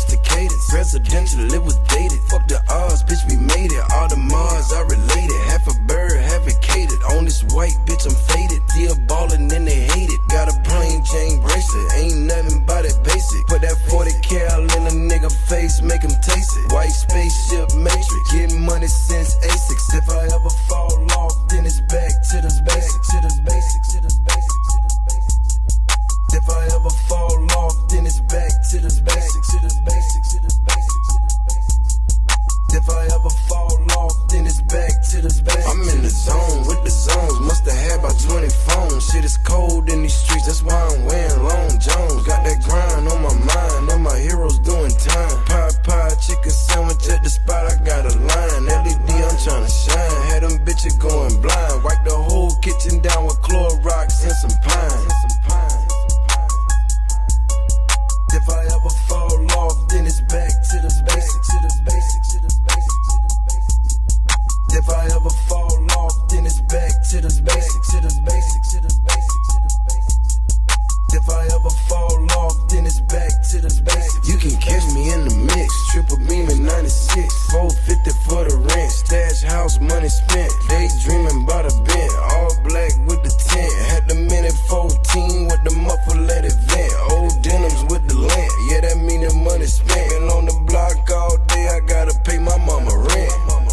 sophisticated. Presidential, it was dated. Fuck the odds, bitch, we made it. All the Mars are related. Half a bird, half a catered. On this white bitch, I'm faded. Still ballin' and they hate it. Got a plain Jane bracelet. Ain't nothing but it basic. Put that 40 cal in a nigga face, make him taste it. White spaceship matrix. Getting money since A6. If I ever fall off, then it's back to the basics. To the basics. To the basics. To the basics. If I ever fall off, then it's back to the basics. To the basics. To the basics. To the basics. If I ever fall off, then it's back to the basics. I'm in the zone with the zones. Musta had about 20 phones. Shit is cold in these streets. That's why I'm wearing long Jones. Got that grind on my mind. And my heroes doing time. Pie, chicken sandwich at the spot. I got a line. LED, I'm tryna shine. Had them bitches going blind. Wipe the whole kitchen down with Clorox and some pine. If I ever fall off, then it's back to the basics. To the basics. To the basics. To the basics. If I ever fall off, then it's back to the basics. To the basics. To the basics. To the basics. If I ever fall off, then it's back to the basics. You can catch me in the mix. Triple beam in 96. 450 for the rent. Stash house money spent. Daydreaming about a bent. All black with the tent. Had the minute 14 with the muffler, let it vent. Old denims with the lint. Yeah, that mean the money spent. Been on the block all day. I gotta pay my mama rent.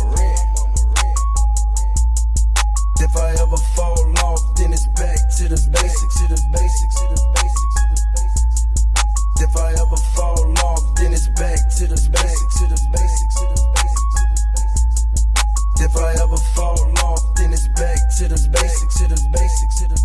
If I ever fall off, then it's back to the basics. To the basics. To the basics. To the basics. If I ever fall off, then it's back to the basics. To the basics. To the basics. To the basics. If I ever fall off, then it's back to the basics. To the basics. To the